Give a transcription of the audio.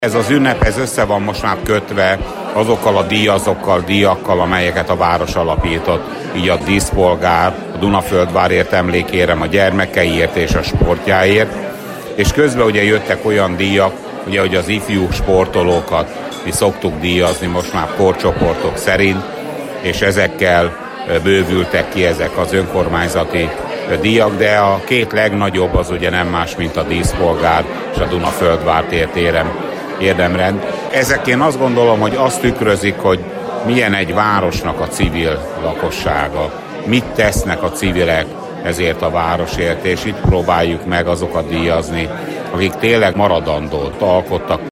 Ez az ünnep össze van most már kötve azokkal a díjakkal, amelyeket a város alapított. Így a díszpolgár, a Dunaföldvárért emlékére, a gyermekeiért és a sportjáért. És közben ugye jöttek olyan díjak, ugye, hogy az ifjú sportolókat mi szoktuk díjazni most már korcsoportok szerint, és ezekkel bővültek ki ezek az önkormányzati díjak, de a két legnagyobb az ugye nem más, mint a díszpolgár és a Dunaföldvárért érdemrend. Ezek én azt gondolom, hogy azt tükrözik, hogy milyen egy városnak a civil lakossága, mit tesznek a civilek ezért a városért, és itt próbáljuk meg azokat díjazni, akik tényleg maradandót alkottak.